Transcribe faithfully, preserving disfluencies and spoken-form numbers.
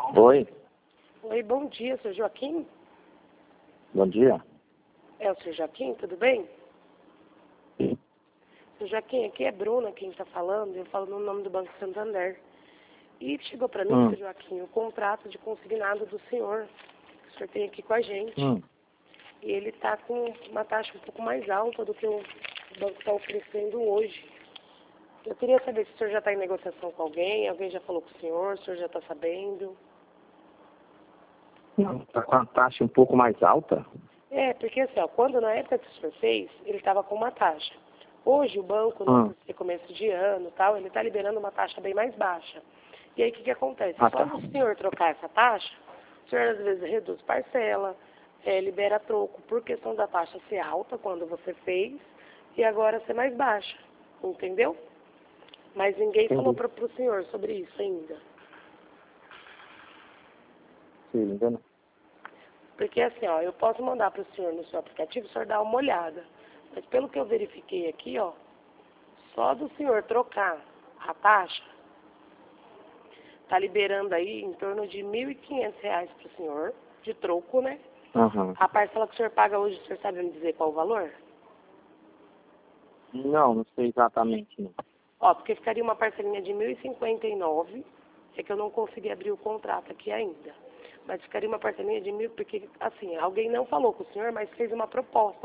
Oi, Oi, bom dia, senhor Joaquim. bom dia. É o senhor Joaquim, tudo bem? Sim. Senhor Joaquim, aqui é Bruna quem está falando, eu falo no nome do Banco Santander. E chegou para mim, Hum. senhor Joaquim, o contrato de consignado do senhor, que o senhor tem aqui com a gente. Hum. E ele está com uma taxa um pouco mais alta do que o banco está oferecendo hoje. Eu queria saber se o senhor já está em negociação com alguém, alguém já falou com o senhor, o senhor já está sabendo. Não, tá com a taxa um pouco mais alta? É, porque assim, ó, quando na época que o senhor fez, ele estava com uma taxa. Hoje o banco, Hum. no começo de ano tal, ele está liberando uma taxa bem mais baixa. E aí o que, que acontece? Ah, Só tá. o senhor trocar essa taxa, o senhor às vezes reduz parcela, é, libera troco por questão da taxa ser alta quando você fez e agora ser mais baixa. Entendeu? Mas ninguém falou Entendi. para o senhor sobre isso ainda. Sim, entendeu? Porque assim, ó, eu posso mandar para o senhor no seu aplicativo, o senhor dá uma olhada. Mas pelo que eu verifiquei aqui, ó, só do senhor trocar a taxa, tá liberando aí em torno de mil e quinhentos reais para o senhor, de troco, né? Aham. A parcela que o senhor paga hoje, o senhor sabe me dizer qual o valor? Não, não sei exatamente, não. Ó, porque ficaria uma parcelinha de mil e cinquenta e nove, é que eu não consegui abrir o contrato aqui ainda. Mas ficaria uma parcelinha de mil, porque, assim, alguém não falou com o senhor, mas fez uma proposta